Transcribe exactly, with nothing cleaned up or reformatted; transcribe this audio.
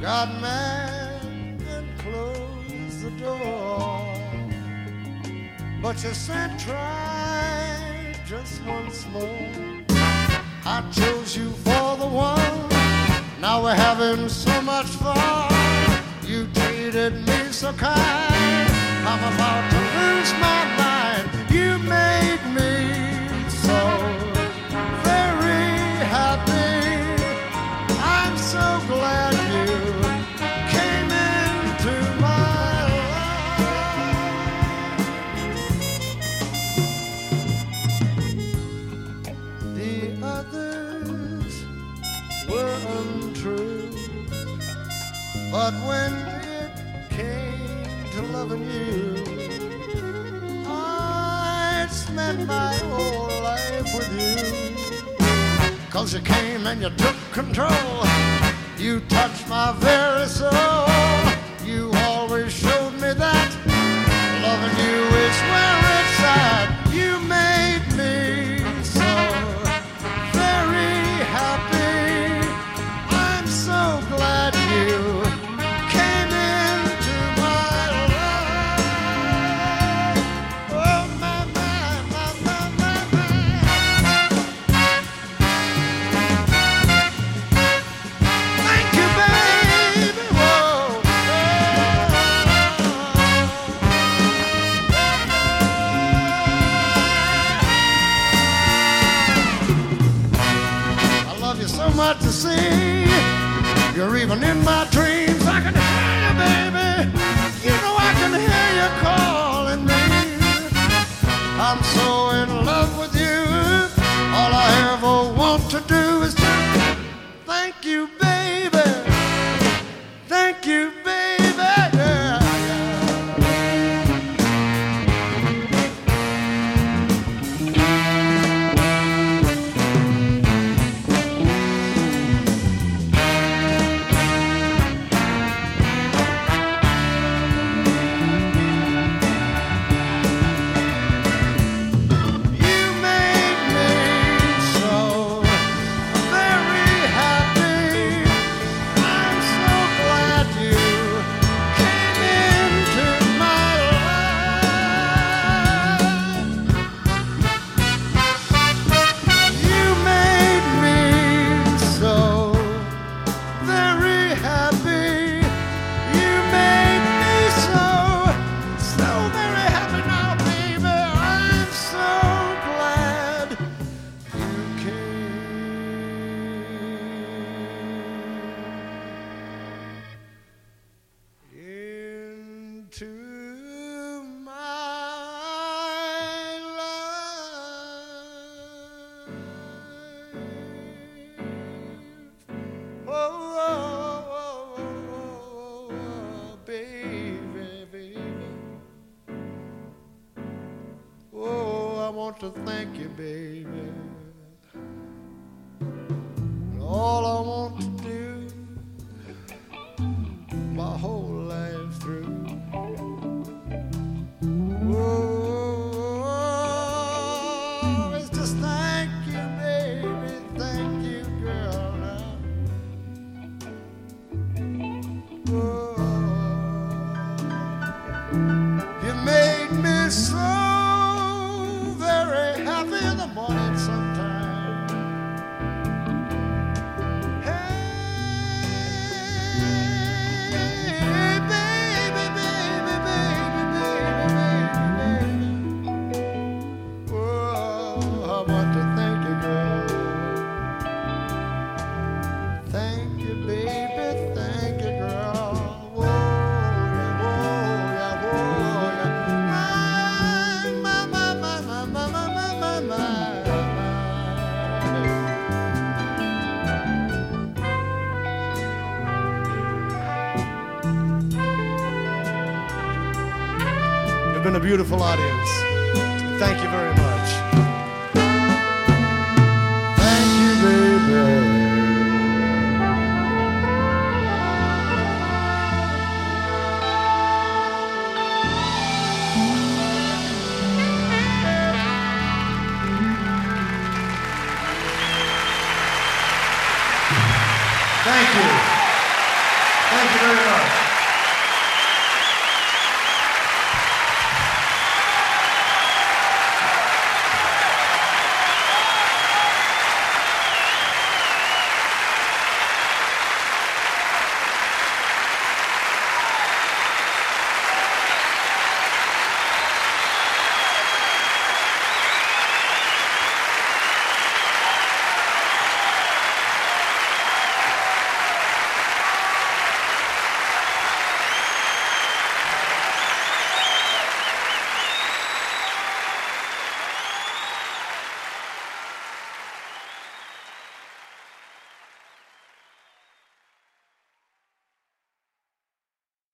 got mad and closed the door. But you said try just once more. I chose you for the one. Now we're having so much fun. You treated me so kind. I'm about to lose my mind. You made me so very happy. I'm so glad you came into my life. The others were untrue, but when it came to loving you, I'd spend my whole life with you. 'Cause you came and you took control. You touched my very soul. You always showed me that loving you is where it's at. You made me so very happy. I'm so glad you came into my life. Oh, my, my, my, my, my, my. Thank you, baby. Whoa. I love you so much to see. You're even in my dreams. I can hear you, baby. You know I can hear you calling me. I'm so in love with you. All I ever want to do is to thank you, baby. Thank you, baby. Yeah, you made me so very happy. I'm so glad you came into my life. You made me so very happy. You made me so, so very happy now, baby. I'm so glad you came into my life. Oh, oh, oh, oh, oh, baby, baby. Oh, I want to thank you, baby. All I want to do my whole life through. Oh, it's just thank you, baby. Thank you, girl. Now. Oh, you made me so very happy in the morning sometime. Hey, baby, baby, baby, baby, baby. Oh, I want to thank you, girl. Thank you, baby, thank you, girl. Whoa, yeah, whoa, yeah, whoa, yeah. My, my, my, my, my, my, my, my, my, my. You've been a beautiful audience. Thank you very much. Thank you, baby. Thank you. Thank Thank you very much.